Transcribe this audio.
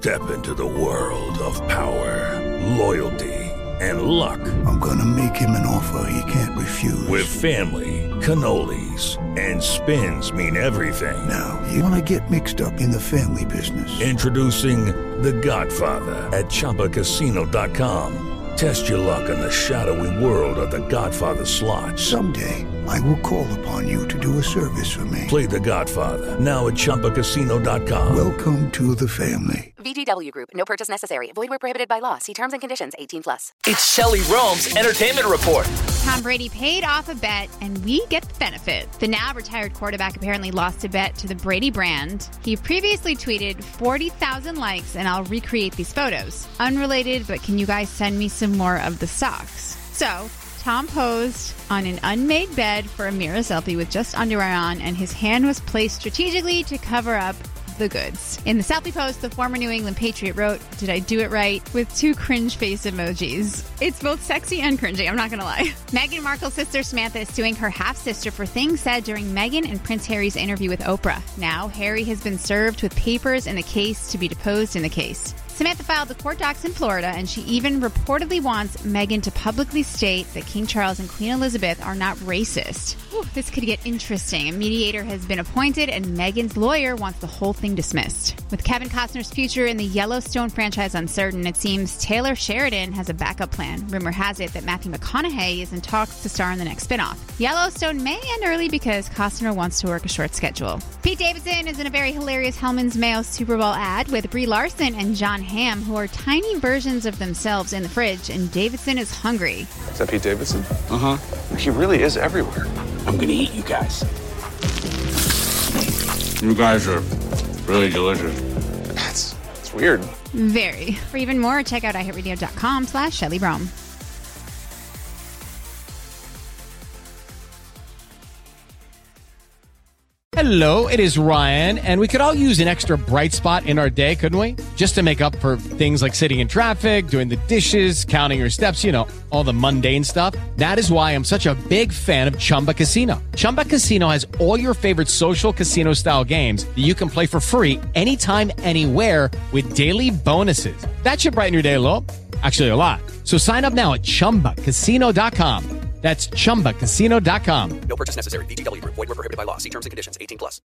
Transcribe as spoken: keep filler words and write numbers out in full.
Step into the world of power, loyalty, and luck. I'm gonna make him an offer he can't refuse. With family, cannolis, and spins mean everything. Now, you wanna get mixed up in the family business. Introducing The Godfather at Chumba Casino dot com. Test your luck in the shadowy world of The Godfather slot. Someday, I will call upon you to do a service for me. Play The Godfather, now at Chumba Casino dot com. Welcome to the family. V G W Group. No purchase necessary. Void where prohibited by law. See terms and conditions. eighteen plus. It's Shelley Rome's Entertainment Report. Tom Brady paid off a bet, and we get the benefit. The now retired quarterback apparently lost a bet to the Brady brand. He previously tweeted forty thousand likes, and I'll recreate these photos. Unrelated, but can you guys send me some more of the socks? So, Tom posed on an unmade bed for a mirror selfie with just underwear on, and his hand was placed strategically to cover up the goods. In the selfie post, the former New England Patriot wrote, "Did I do it right?" with two cringe face emojis. It's both sexy and cringy, I'm not gonna lie. Meghan Markle's sister Samantha is suing her half-sister for things said during Meghan and Prince Harry's interview with Oprah. Now, Harry has been served with papers in the case to be deposed in the case. Samantha filed the court docs in Florida, and she even reportedly wants Meghan to publicly state that King Charles and Queen Elizabeth are not racist. Whew, this could get interesting. A mediator has been appointed, and Meghan's lawyer wants the whole thing dismissed. With Kevin Costner's future in the Yellowstone franchise uncertain, it seems Taylor Sheridan has a backup plan. Rumor has it that Matthew McConaughey is in talks to star in the next spinoff. Yellowstone may end early because Costner wants to work a short schedule. Pete Davidson is in a very hilarious Hellman's Mayo Super Bowl ad with Brie Larson and John Hamm, who are tiny versions of themselves in the fridge, and Davidson is hungry. Is that Pete Davidson? Uh-huh. He really is everywhere. I'm gonna eat you guys. You guys are really delicious. That's, that's weird. Very. For even more, check out iHeartRadio.com slash Shelley Rome. Hello, it is Ryan, and we could all use an extra bright spot in our day, couldn't we? Just to make up for things like sitting in traffic, doing the dishes, counting your steps, you know, all the mundane stuff. That is why I'm such a big fan of Chumba Casino. Chumba Casino has all your favorite social casino-style games that you can play for free anytime, anywhere with daily bonuses. That should brighten your day a little. Actually, a lot. So sign up now at Chumba Casino dot com. That's Chumba Casino dot com. No purchase necessary. V G W Group. Void where prohibited by law. See terms and conditions. eighteen plus.